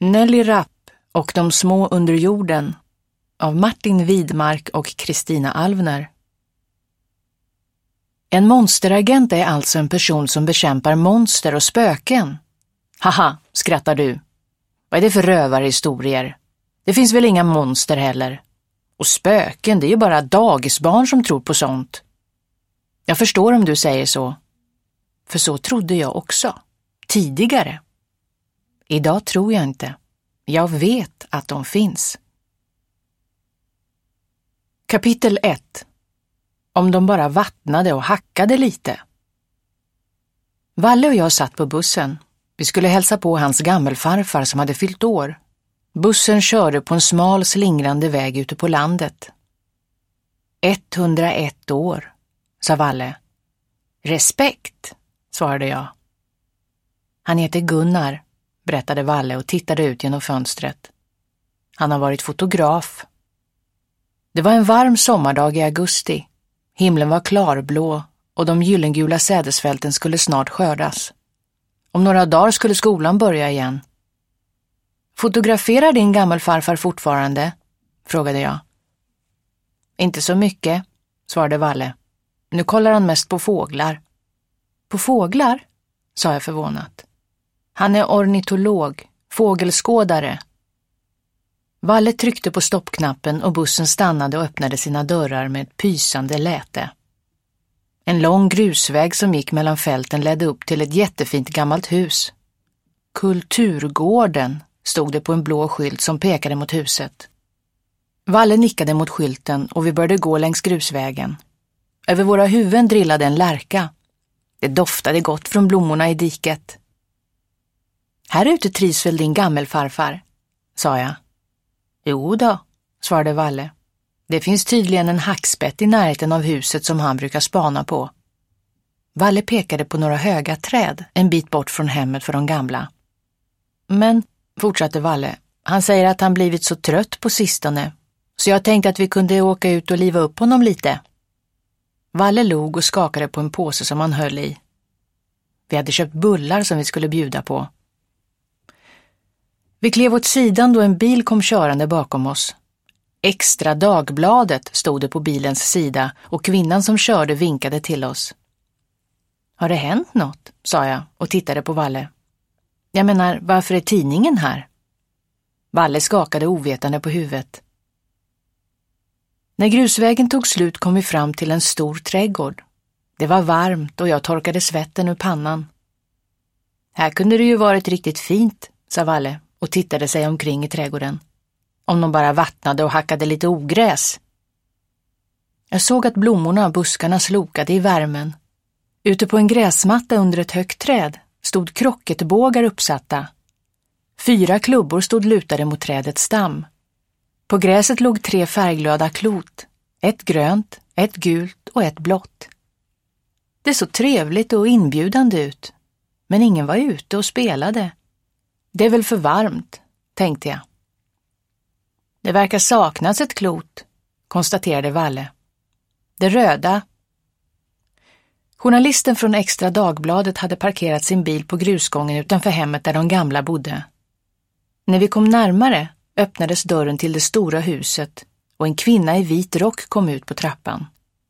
Nelly Rapp och de små under jorden av Martin Widmark och Kristina Alvner. En monsteragent är alltså en person som bekämpar monster och spöken. Haha, skrattar du. Vad är det för rövarhistorier? Det finns väl inga monster heller. Och spöken, det är ju bara dagisbarn som tror på sånt. Jag förstår om du säger så. För så trodde jag också. Tidigare. Idag tror jag inte. Jag vet att de finns. Kapitel 1. Om de bara vattnade och hackade lite. Valle och jag satt på bussen. Vi skulle hälsa på hans gammelfarfar som hade fyllt år. Bussen körde på en smal slingrande väg ute på landet. 101 år, sa Valle. Respekt, svarade jag. Han heter Gunnar, berättade Valle och tittade ut genom fönstret. Han har varit fotograf. Det var en varm sommardag i augusti. Himlen var klarblå och de gyllengula sädesfälten skulle snart skördas. Om några dagar skulle skolan börja igen. Fotograferar din gammelfarfar fortfarande? Frågade jag. Inte så mycket, svarade Valle. Nu kollar han mest på fåglar. På fåglar? Sa jag förvånat. Han är ornitolog, fågelskådare. Valle tryckte på stoppknappen och bussen stannade och öppnade sina dörrar med ett pysande läte. En lång grusväg som gick mellan fälten ledde upp till ett jättefint gammalt hus. Kulturgården stod det på en blå skylt som pekade mot huset. Valle nickade mot skylten och vi började gå längs grusvägen. Över våra huvuden drillade en lärka. Det doftade gott från blommorna i diket. Här ute trivs väl din gammelfarfar, sa jag. Jo då, svarade Valle. Det finns tydligen en hackspett i närheten av huset som han brukar spana på. Valle pekade på några höga träd en bit bort från hemmet för de gamla. Men, fortsatte Valle, han säger att han blivit så trött på sistone, så jag tänkte att vi kunde åka ut och liva upp honom lite. Valle log och skakade på en påse som han höll i. Vi hade köpt bullar som vi skulle bjuda på. Vi klev åt sidan då en bil kom körande bakom oss. Extra Dagbladet stod det på bilens sida och kvinnan som körde vinkade till oss. Har det hänt något? Sa jag och tittade på Valle. Jag menar, varför är tidningen här? Valle skakade ovetande på huvudet. När grusvägen tog slut kom vi fram till en stor trädgård. Det var varmt och jag torkade svetten ur pannan. Här kunde det ju varit riktigt fint, sa Valle och tittade sig omkring i trädgården. Om de bara vattnade och hackade lite ogräs. Jag såg att blommorna och buskarna slokade i värmen. Ute på en gräsmatta under ett högt träd stod krocketbågar uppsatta. 4 klubbor stod lutade mot trädets stam. På gräset låg 3 färgglada klot. Ett grönt, ett gult och ett blått. Det såg trevligt och inbjudande ut. Men ingen var ute och spelade. Det är väl för varmt, tänkte jag. Det verkar saknas ett klot, konstaterade Valle. Det röda. Journalisten från Extra Dagbladet hade parkerat sin bil på grusgången utanför hemmet där de gamla bodde. När vi kom närmare öppnades dörren till det stora huset och en kvinna i vit rock kom ut på trappan.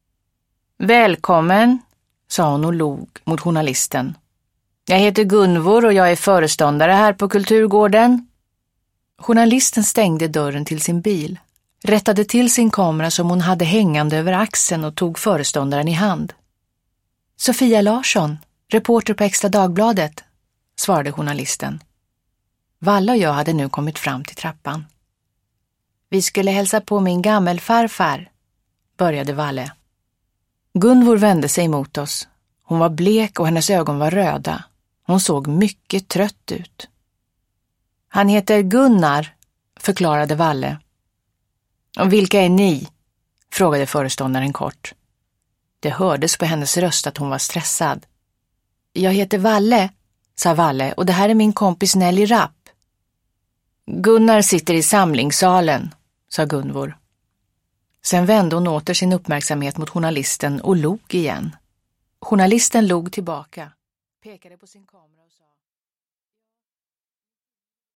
Välkommen, sa hon och log mot journalisten. Jag heter Gunvor och jag är föreståndare här på Kulturgården. Journalisten stängde dörren till sin bil, rättade till sin kamera som hon hade hängande över axeln och tog föreståndaren i hand. Sofia Larsson, reporter på Extra Dagbladet, svarade journalisten. Valle och jag hade nu kommit fram till trappan. Vi skulle hälsa på min gammelfarfar, började Valle. Gunvor vände sig mot oss. Hon var blek och hennes ögon var röda. Hon såg mycket trött ut. Han heter Gunnar, förklarade Valle. Och vilka är ni? Frågade föreståndaren kort. Det hördes på hennes röst att hon var stressad. Jag heter Valle, sa Valle, och det här är min kompis Nelly Rapp. Gunnar sitter i samlingssalen, sa Gunvor. Sen vände hon åter sin uppmärksamhet mot journalisten och log igen. Journalisten log tillbaka, pekade på sin kamera och sa...